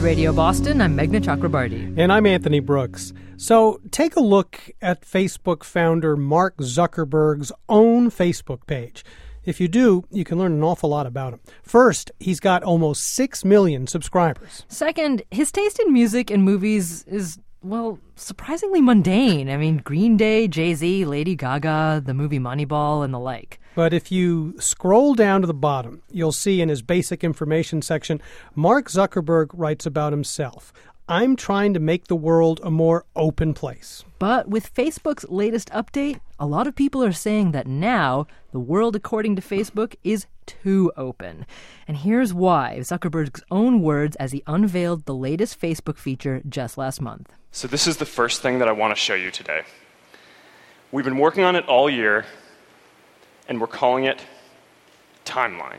Radio Boston. I'm Meghna Chakrabarti. And I'm Anthony Brooks. So take a look at Facebook founder Mark Zuckerberg's own Facebook page. If you do, you can learn an awful lot about him. First, he's got almost 6 million subscribers. Second, his taste in music and movies is, well, surprisingly mundane. I mean, Green Day, Jay-Z, Lady Gaga, the movie Moneyball, and the like. But if you scroll down to the bottom, you'll see in his basic information section, Mark Zuckerberg writes about himself. I'm trying to make the world a more open place. But with Facebook's latest update, a lot of people are saying that now the world, according to Facebook, is too open. And here's why. Zuckerberg's own words as he unveiled the latest Facebook feature just last month. So this is the first thing that I want to show you today. We've been working on it all year, and we're calling it Timeline.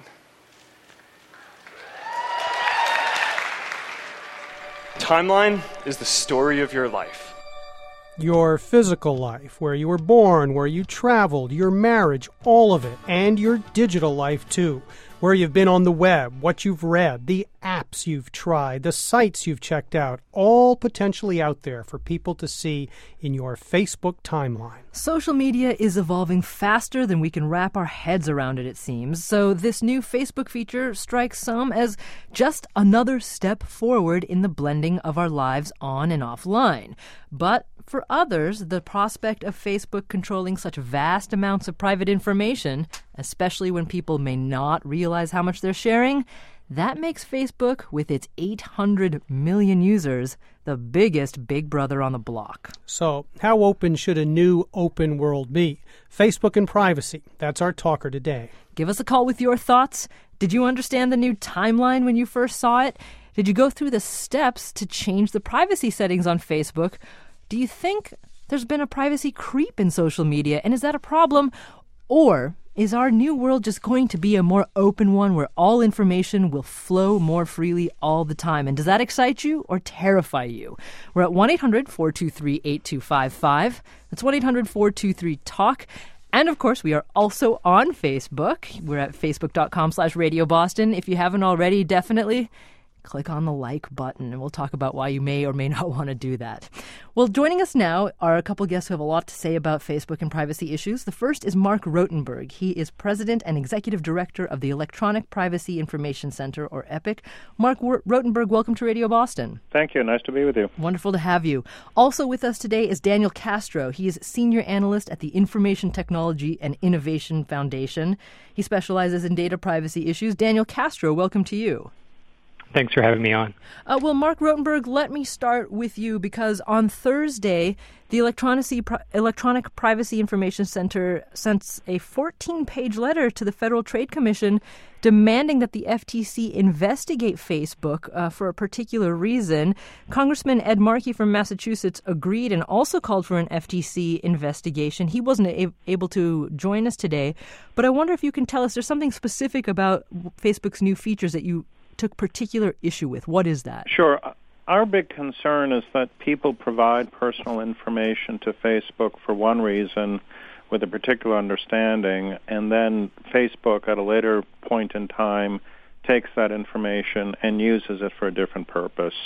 Timeline is the story of your life. Your physical life, where you were born, where you traveled, your marriage, all of it, and your digital life too. Where you've been on the web, what you've read, the apps you've tried, the sites you've checked out, all potentially out there for people to see in your Facebook timeline. Social media is evolving faster than we can wrap our heads around it seems. So this new Facebook feature strikes some as just another step forward in the blending of our lives on and offline. But for others, the prospect of Facebook controlling such vast amounts of private information, especially when people may not realize how much they're sharing, that makes Facebook, with its 800 million users, the biggest big brother on the block. So, how open should a new open world be? Facebook and privacy. That's our talker today. Give us a call with your thoughts. Did you understand the new timeline when you first saw it? Did you go through the steps to change the privacy settings on Facebook? Do you think there's been a privacy creep in social media, and is that a problem? Or is our new world just going to be a more open one where all information will flow more freely all the time? And does that excite you or terrify you? We're at 1-800-423-8255. That's 1-800-423-TALK. And, of course, we are also on Facebook. We're at facebook.com/Radio Boston. If you haven't already, definitely click on the like button, and we'll talk about why you may or may not want to do that. Well, joining us now are a couple guests who have a lot to say about Facebook and privacy issues. The first is Mark Rotenberg. He is president and executive director of the Electronic Privacy Information Center, or EPIC. Mark Rotenberg, welcome to Radio Boston. Thank you. Nice to be with you. Wonderful to have you. Also with us today is Daniel Castro. He is senior analyst at the Information Technology and Innovation Foundation. He specializes in data privacy issues. Daniel Castro, welcome to you. Thanks for having me on. Well, Mark Rotenberg, let me start with you because on Thursday, the Electronic Privacy Information Center sent a 14-page letter to the Federal Trade Commission demanding that the FTC investigate Facebook for a particular reason. Congressman Ed Markey from Massachusetts agreed and also called for an FTC investigation. He wasn't able to join us today, but I wonder if you can tell us, there's something specific about Facebook's new features that you took particular issue with. What is that? Sure. Our big concern is that people provide personal information to Facebook for one reason with a particular understanding, and then Facebook at a later point in time takes that information and uses it for a different purpose.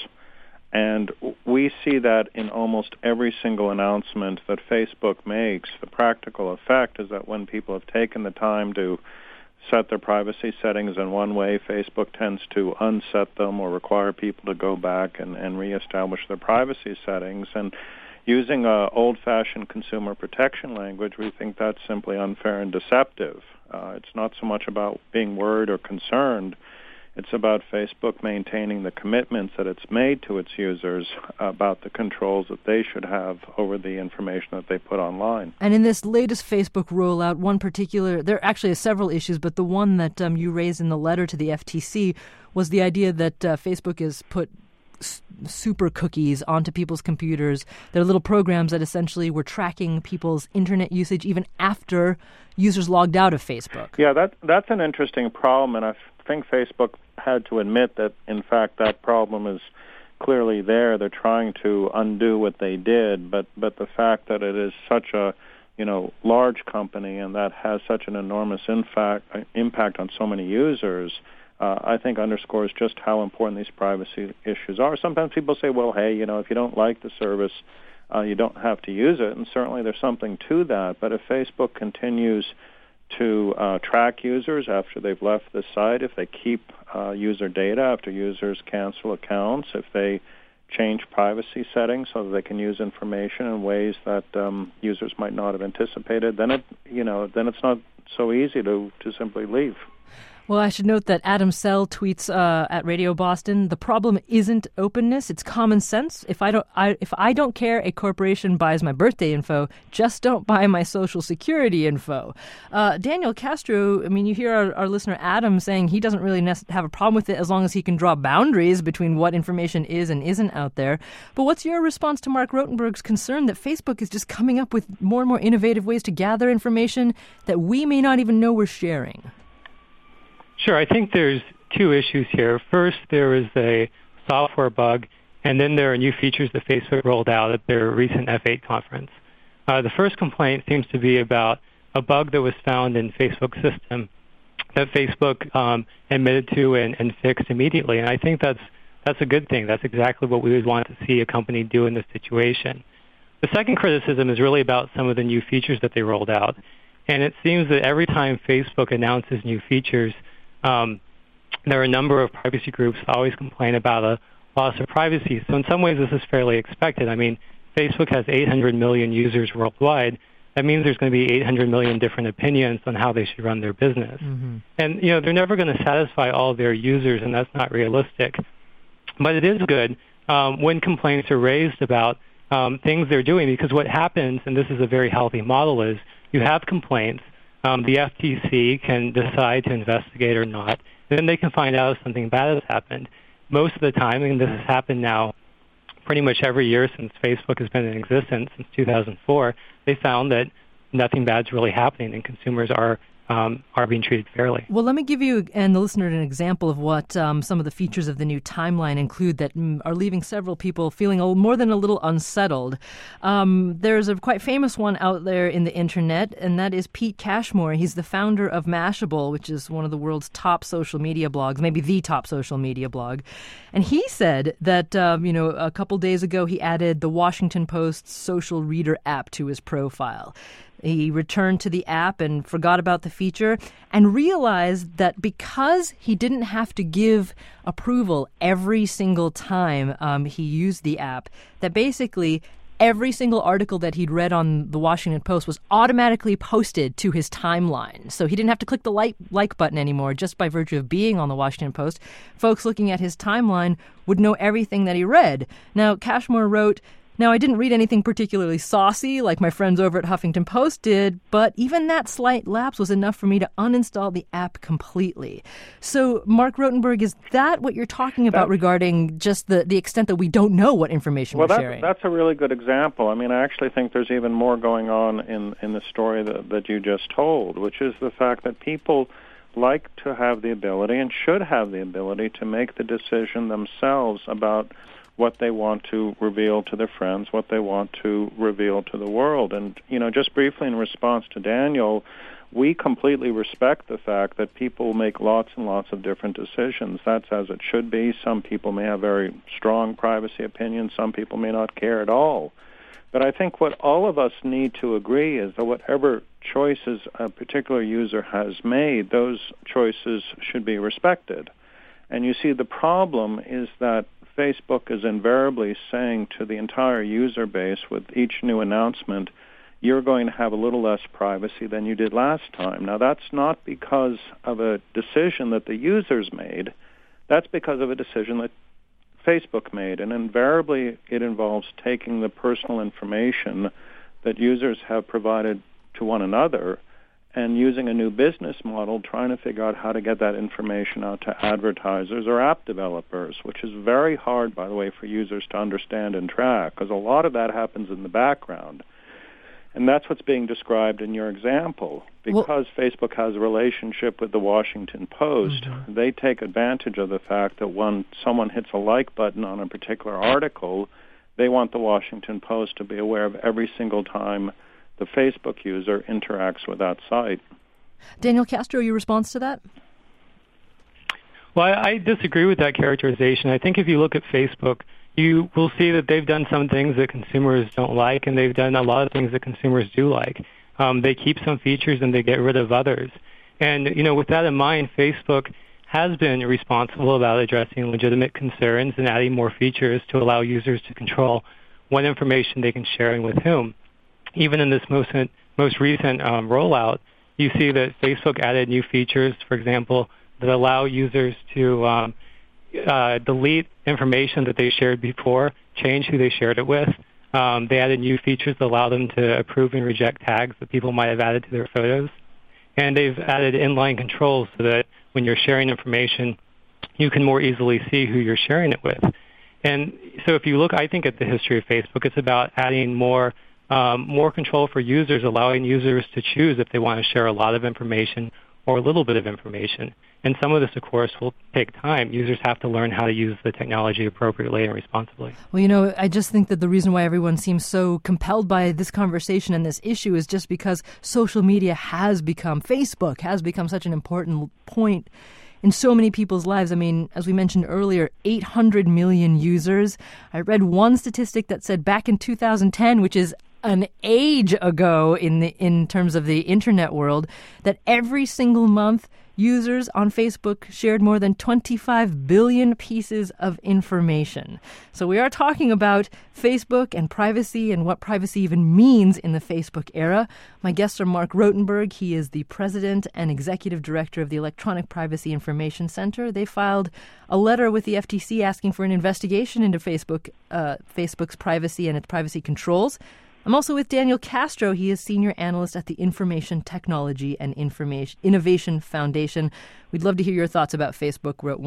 And we see that in almost every single announcement that Facebook makes. The practical effect is that when people have taken the time to set their privacy settings in one way, Facebook tends to unset them or require people to go back and reestablish their privacy settings. And using old-fashioned consumer protection language, we think that's simply unfair and deceptive. It's not so much about being worried or concerned. It's about Facebook maintaining the commitments that it's made to its users about the controls that they should have over the information that they put online. And in this latest Facebook rollout, one particular, there actually are several issues, but the one that you raised in the letter to the FTC was the idea that Facebook has put super cookies onto people's computers. They're little programs that essentially were tracking people's internet usage even after users logged out of Facebook. Yeah, that's an interesting problem, and I think Facebook had to admit that, in fact, that problem is clearly there. They're trying to undo what they did, but the fact that it is such a large company and that has such an enormous impact on so many users, I think underscores just how important these privacy issues are. Sometimes people say, well, hey, if you don't like the service, you don't have to use it, and certainly there's something to that. But if Facebook continues to track users after they've left the site, if they keep user data after users cancel accounts, if they change privacy settings so that they can use information in ways that users might not have anticipated, then it's not so easy to simply leave. Well, I should note that Adam Sell tweets at Radio Boston, the problem isn't openness, it's common sense. If I don't care a corporation buys my birthday info, just don't buy my social security info. Daniel Castro, you hear our listener Adam saying he doesn't really have a problem with it as long as he can draw boundaries between what information is and isn't out there. But what's your response to Mark Rotenberg's concern that Facebook is just coming up with more and more innovative ways to gather information that we may not even know we're sharing? Sure. I think there's two issues here. First, there is a software bug, and then there are new features that Facebook rolled out at their recent F8 conference. The first complaint seems to be about a bug that was found in Facebook's system that Facebook admitted to and fixed immediately. And I think that's a good thing. That's exactly what we would want to see a company do in this situation. The second criticism is really about some of the new features that they rolled out. And it seems that every time Facebook announces new features, there are a number of privacy groups that always complain about a loss of privacy. So in some ways, this is fairly expected. Facebook has 800 million users worldwide. That means there's going to be 800 million different opinions on how they should run their business. Mm-hmm. And, they're never going to satisfy all of their users, and that's not realistic. But it is good when complaints are raised about things they're doing, because what happens, and this is a very healthy model, is you have complaints. The FTC can decide to investigate or not. Then they can find out if something bad has happened. Most of the time, and this has happened now pretty much every year since Facebook has been in existence, since 2004, they found that nothing bad's really happening and consumers are being treated fairly. Well, let me give you and the listener an example of what some of the features of the new timeline include that are leaving several people feeling more than a little unsettled. There's a quite famous one out there in the internet, and that is Pete Cashmore. He's the founder of Mashable, which is one of the world's top social media blogs, maybe the top social media blog. And he said that, a couple days ago he added the Washington Post's social reader app to his profile. He returned to the app and forgot about the feature and realized that because he didn't have to give approval every single time he used the app, that basically every single article that he'd read on the Washington Post was automatically posted to his timeline. So he didn't have to click the like button anymore just by virtue of being on the Washington Post. Folks looking at his timeline would know everything that he read. Now, Cashmore wrote, "Now, I didn't read anything particularly saucy like my friends over at Huffington Post did, but even that slight lapse was enough for me to uninstall the app completely." So, Mark Rotenberg, is that what you're talking about regarding just the extent that we don't know what information we're sharing? That's a really good example. I actually think there's even more going on in the story that you just told, which is the fact that people like to have the ability and should have the ability to make the decision themselves about what they want to reveal to their friends, what they want to reveal to the world. And, just briefly in response to Daniel, we completely respect the fact that people make lots and lots of different decisions. That's as it should be. Some people may have very strong privacy opinions. Some people may not care at all. But I think what all of us need to agree is that whatever choices a particular user has made, those choices should be respected. And you see, the problem is that Facebook is invariably saying to the entire user base with each new announcement, you're going to have a little less privacy than you did last time. Now, that's not because of a decision that the users made. That's because of a decision that Facebook made. And invariably, it involves taking the personal information that users have provided to one another and using a new business model, trying to figure out how to get that information out to advertisers or app developers, which is very hard, by the way, for users to understand and track, because a lot of that happens in the background. And that's what's being described in your example. Because Facebook has a relationship with the Washington Post, mm-hmm. they take advantage of the fact that when someone hits a like button on a particular article, they want the Washington Post to be aware of every single time the Facebook user interacts with that site. Daniel Castro, your response to that? Well, I disagree with that characterization. I think if you look at Facebook, you will see that they've done some things that consumers don't like, and they've done a lot of things that consumers do like. They keep some features and they get rid of others. And, with that in mind, Facebook has been responsible about addressing legitimate concerns and adding more features to allow users to control what information they can share and with whom. Even in this most recent rollout, you see that Facebook added new features, for example, that allow users to delete information that they shared before, change who they shared it with. They added new features that allow them to approve and reject tags that people might have added to their photos. And they've added inline controls so that when you're sharing information, you can more easily see who you're sharing it with. And so if you look, I think, at the history of Facebook, it's about adding more control for users, allowing users to choose if they want to share a lot of information or a little bit of information. And some of this, of course, will take time. Users have to learn how to use the technology appropriately and responsibly. Well, I just think that the reason why everyone seems so compelled by this conversation and this issue is just because social media Facebook has become such an important point in so many people's lives. I mean, as we mentioned earlier, 800 million users. I read one statistic that said back in 2010, which is an age ago in terms of the internet world, that every single month users on Facebook shared more than 25 billion pieces of information. So we are talking about Facebook and privacy and what privacy even means in the Facebook era. My guests are Mark Rotenberg. He is the president and executive director of the Electronic Privacy Information Center. They filed a letter with the FTC asking for an investigation into Facebook's privacy and its privacy controls. I'm also with Daniel Castro. He is senior analyst at the Information Technology and Innovation Foundation. We'd love to hear your thoughts about Facebook. We're at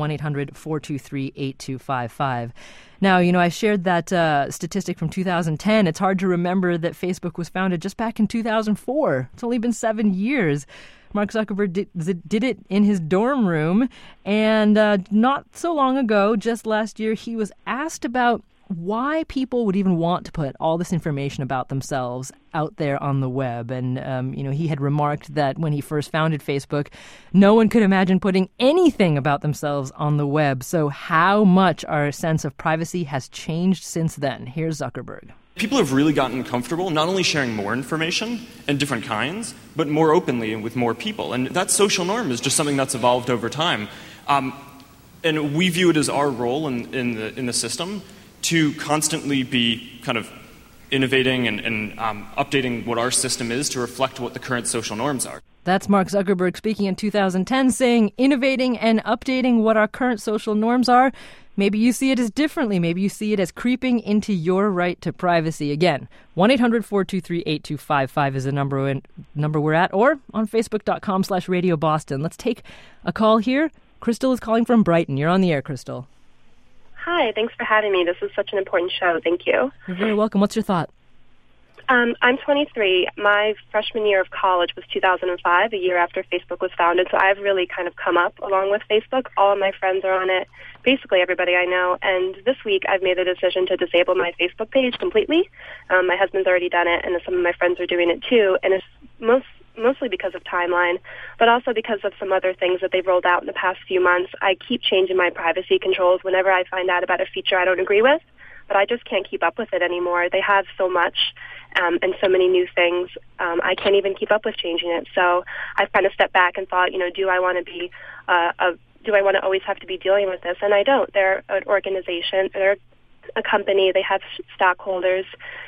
1-800-423-8255. Now, I shared that statistic from 2010. It's hard to remember that Facebook was founded just back in 2004. It's only been 7 years. Mark Zuckerberg did it in his dorm room. And not so long ago, just last year, he was asked about why people would even want to put all this information about themselves out there on the web. And, he had remarked that when he first founded Facebook, no one could imagine putting anything about themselves on the web. So how much our sense of privacy has changed since then? Here's Zuckerberg. People have really gotten comfortable not only sharing more information and different kinds, but more openly and with more people. And that social norm is just something that's evolved over time. And we view it as our role in the system to constantly be kind of innovating and updating what our system is to reflect what the current social norms are. That's Mark Zuckerberg speaking in 2010, saying innovating and updating what our current social norms are. Maybe you see it as differently. Maybe you see it as creeping into your right to privacy. Again, 1-800-423-8255 is the number we're at, or on Facebook.com/Radio Boston. Let's take a call here. Crystal is calling from Brighton. You're on the air, Crystal. Hi, thanks for having me. This is such an important show. Thank you. You're very welcome. What's your thought? I'm 23. My freshman year of college was 2005, a year after Facebook was founded, so I've really kind of come up along with Facebook. All of my friends are on it, basically everybody I know, and this week I've made a decision to disable my Facebook page completely. My husband's already done it, and some of my friends are doing it too, and it's mostly because of timeline, but also because of some other things that they've rolled out in the past few months. I keep changing my privacy controls whenever I find out about a feature I don't agree with, but I just can't keep up with it anymore. They have so much and so many new things. I can't even keep up with changing it. So I've kind of stepped back and thought, do I want to be do I want to always have to be dealing with this? And I don't. They're an organization. They're a company. They have stockholders.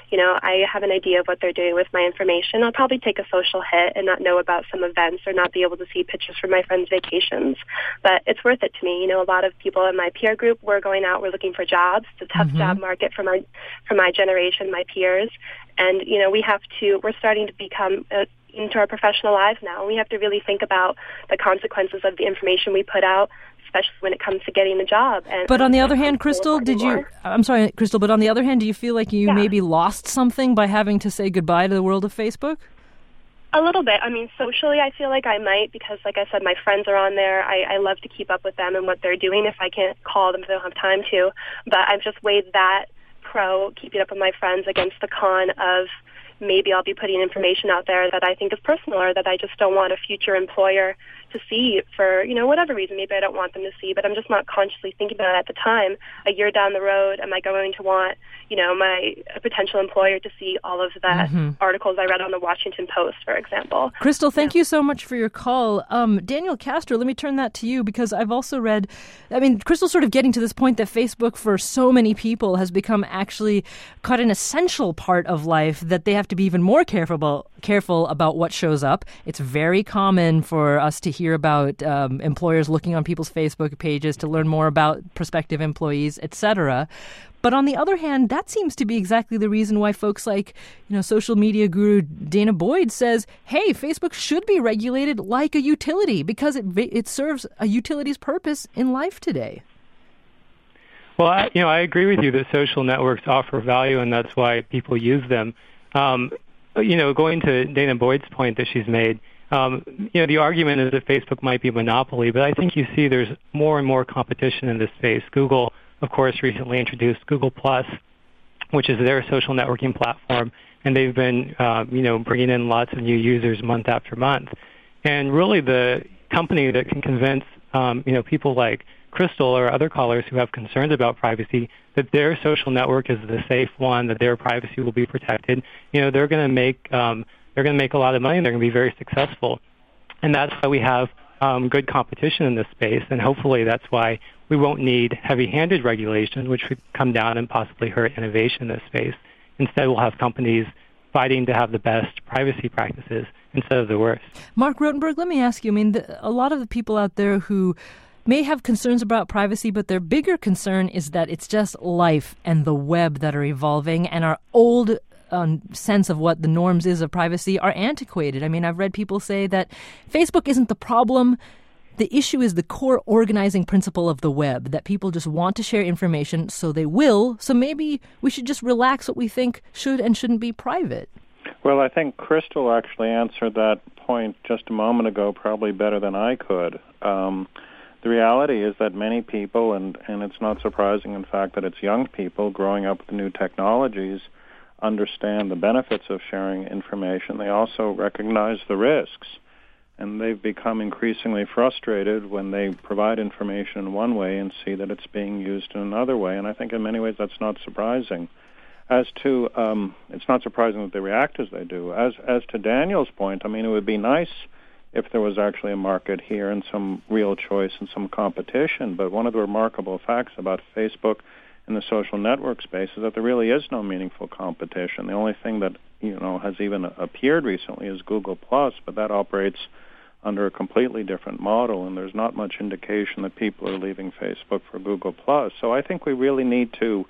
I have an idea of what they're doing with my information. I'll probably take a social hit and not know about some events or not be able to see pictures from my friends' vacations. But it's worth it to me. A lot of people in my peer group, we're going out, we're looking for jobs. It's a tough job market for my generation, my peers. And, we're starting to become into our professional lives now. We have to really think about the consequences of the information we put out, especially when it comes to getting a job. But on the other hand, Crystal, but on the other hand, do you feel like you maybe lost something by having to say goodbye to the world of Facebook? A little bit. Socially, I feel like I might because, like I said, my friends are on there. I love to keep up with them and what they're doing if I can't call them if I don't have time to. But I've just weighed that pro, keeping up with my friends, against the con of maybe I'll be putting information out there that I think is personal or that I just don't want a future employer to see for, whatever reason. Maybe I don't want them to see, but I'm just not consciously thinking about it at the time. A year down the road, am I going to want, my potential employer to see all of the articles I read on the Washington Post, for example? Crystal, thank you so much for your call. Daniel Castro, let me turn that to you, because I've also read, Crystal's sort of getting to this point that Facebook for so many people has become actually quite an essential part of life that they have to be even more careful about what shows up. It's very common for us to hear about employers looking on people's Facebook pages to learn more about prospective employees, etc. But on the other hand, that seems to be exactly the reason why folks like, social media guru Dana Boyd says, hey, Facebook should be regulated like a utility because it serves a utility's purpose in life today. Well, I agree with you that social networks offer value, and that's why people use them. Going to Dana Boyd's point that she's made, the argument is that Facebook might be a monopoly, but I think you see there's more and more competition in this space. Google, of course, recently introduced Google+, which is their social networking platform, and they've been, bringing in lots of new users month after month. And really the company that can convince, people like Crystal or other callers who have concerns about privacy that their social network is the safe one, that their privacy will be protected, they're going to make a lot of money, and they're going to be very successful. And that's why we have good competition in this space, and hopefully that's why we won't need heavy-handed regulation, which would come down and possibly hurt innovation in this space. Instead, we'll have companies fighting to have the best privacy practices instead of the worst. Mark Rotenberg, let me ask you, a lot of the people out there who may have concerns about privacy, but their bigger concern is that it's just life and the web that are evolving, and our old sense of what the norms is of privacy are antiquated. I've read people say that Facebook isn't the problem. The issue is the core organizing principle of the web, that people just want to share information, so they will. So maybe we should just relax what we think should and shouldn't be private. Well, I think Crystal actually answered that point just a moment ago probably better than I could. The reality is that many people, and it's not surprising, in fact, that it's young people growing up with new technologies, understand the benefits of sharing information. They also recognize the risks. And they've become increasingly frustrated when they provide information in one way and see that it's being used in another way. And I think in many ways that's not surprising. As to, it's not surprising that they react as they do. As to Daniel's point, it would be nice if there was actually a market here and some real choice and some competition. But one of the remarkable facts about Facebook in the social network space is that there really is no meaningful competition. The only thing that has even appeared recently is Google+, but that operates under a completely different model, and there's not much indication that people are leaving Facebook for Google+. So I think we really need to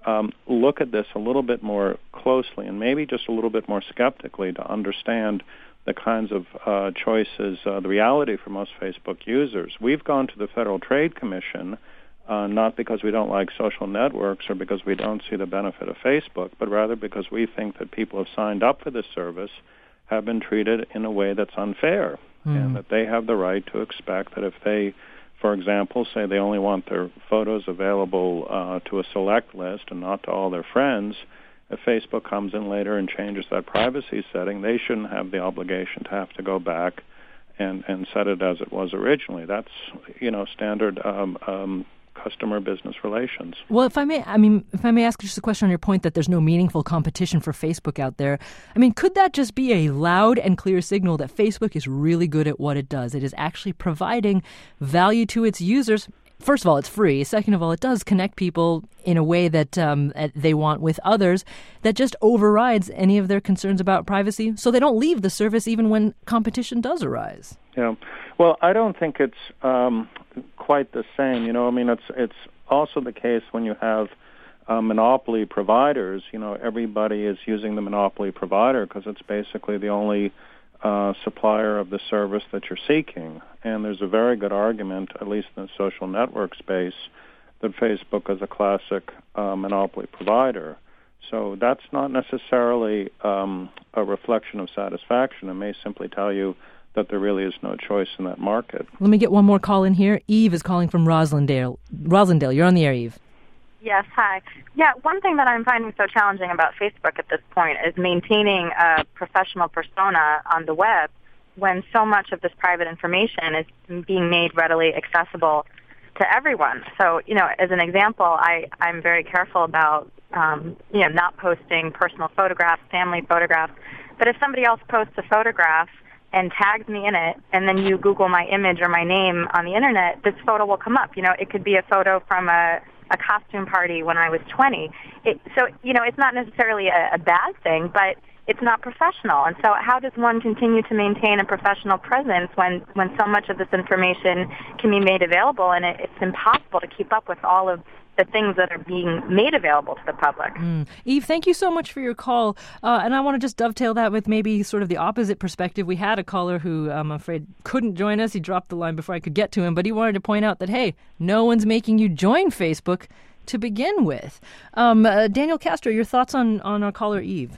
look at this a little bit more closely and maybe just a little bit more skeptically to understand the kinds of choices, the reality for most Facebook users. We've gone to the Federal Trade Commission not because we don't like social networks or because we don't see the benefit of Facebook, but rather because we think that people have signed up for this service have been treated in a way that's unfair, and that they have the right to expect that if they, for example, say they only want their photos available to a select list and not to all their friends, if Facebook comes in later and changes that privacy setting, they shouldn't have the obligation to have to go back and set it as it was originally. That's, standard customer business relations. Well, if I may ask just a question on your point that there's no meaningful competition for Facebook out there. Could that just be a loud and clear signal that Facebook is really good at what it does? It is actually providing value to its users. First of all, it's free. Second of all, it does connect people in a way that they want with others that just overrides any of their concerns about privacy, so they don't leave the service even when competition does arise. Yeah. Well, I don't think it's quite the same. It's also the case when you have monopoly providers. Everybody is using the monopoly provider because it's basically the only supplier of the service that you're seeking. And there's a very good argument, at least in the social network space, that Facebook is a classic monopoly provider. So that's not necessarily a reflection of satisfaction. It may simply tell you that there really is no choice in that market. Let me get one more call in here. Eve is calling from Roslindale. Roslindale, you're on the air, Eve. Yes, hi. Yeah, one thing that I'm finding so challenging about Facebook at this point is maintaining a professional persona on the web when so much of this private information is being made readily accessible to everyone. So, as an example, I'm very careful about, not posting personal photographs, family photographs. But if somebody else posts a photograph and tags me in it, and then you Google my image or my name on the Internet, this photo will come up. It could be a photo from a costume party when I was 20. It's not necessarily a bad thing, but it's not professional. And so how does one continue to maintain a professional presence when so much of this information can be made available, and it's impossible to keep up with all of the things that are being made available to the public. Eve, thank you so much for your call. And I want to just dovetail that with maybe sort of the opposite perspective. We had a caller who I'm afraid couldn't join us. He dropped the line before I could get to him, but he wanted to point out that, hey, no one's making you join Facebook to begin with. Daniel Castro, your thoughts on our caller Eve?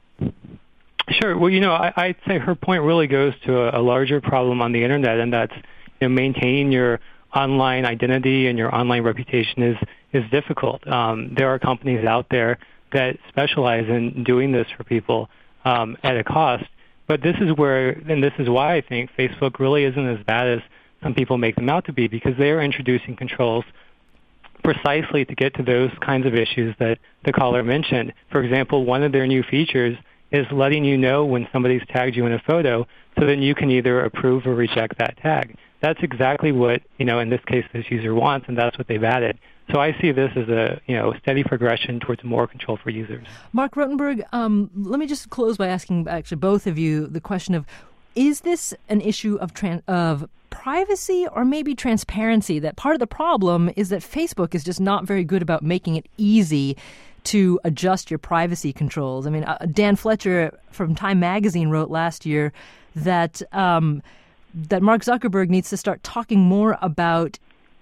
Sure. Well, I'd say her point really goes to a larger problem on the Internet, and that's maintaining your online identity and your online reputation is difficult. There are companies out there that specialize in doing this for people at a cost. But this is why I think Facebook really isn't as bad as some people make them out to be, because they are introducing controls precisely to get to those kinds of issues that the caller mentioned. For example, one of their new features is letting you know when somebody's tagged you in a photo, so then you can either approve or reject that tag. That's exactly what, in this case, this user wants, and that's what they've added. So I see this as a steady progression towards more control for users. Mark Rotenberg, let me just close by asking actually both of you the question of, is this an issue of privacy or maybe transparency? That part of the problem is that Facebook is just not very good about making it easy to adjust your privacy controls. I mean, Dan Fletcher from Time Magazine wrote last year that that Mark Zuckerberg needs to start talking more about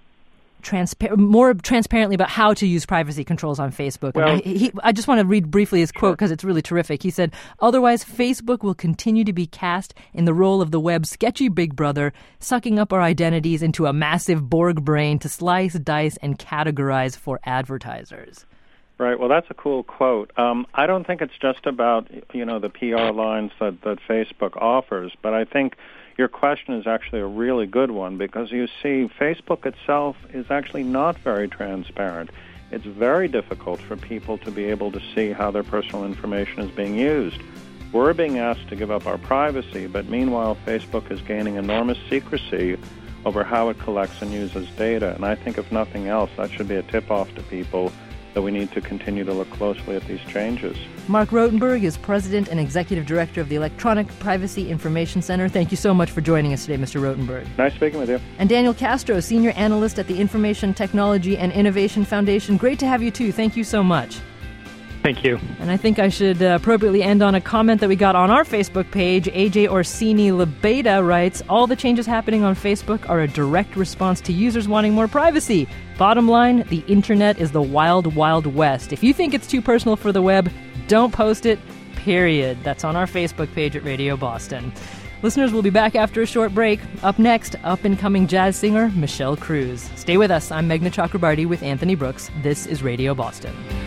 more transparently about how to use privacy controls on Facebook. Well, I just want to read briefly his quote because it's really terrific. He said, "Otherwise, Facebook will continue to be cast in the role of the web's sketchy big brother, sucking up our identities into a massive Borg brain to slice, dice, and categorize for advertisers." Right. Well, that's a cool quote. I don't think it's just about, the PR lines that Facebook offers, but I think your question is actually a really good one, because you see, Facebook itself is actually not very transparent. It's very difficult for people to be able to see how their personal information is being used. We're being asked to give up our privacy, but meanwhile, Facebook is gaining enormous secrecy over how it collects and uses data. And I think, if nothing else, that should be a tip-off to people that we need to continue to look closely at these changes. Mark Rotenberg is President and Executive Director of the Electronic Privacy Information Center. Thank you so much for joining us today, Mr. Rotenberg. Nice speaking with you. And Daniel Castro, Senior Analyst at the Information Technology and Innovation Foundation. Great to have you, too. Thank you so much. Thank you. And I think I should appropriately end on a comment that we got on our Facebook page. AJ Orsini Lebeda writes, "All the changes happening on Facebook are a direct response to users wanting more privacy. Bottom line, the internet is the wild, wild west. If you think it's too personal for the web, don't post it, period." That's on our Facebook page at Radio Boston. Listeners, we'll be back after a short break. Up next, up-and-coming jazz singer Michelle Cruz. Stay with us. I'm Meghna Chakrabarty with Anthony Brooks. This is Radio Boston.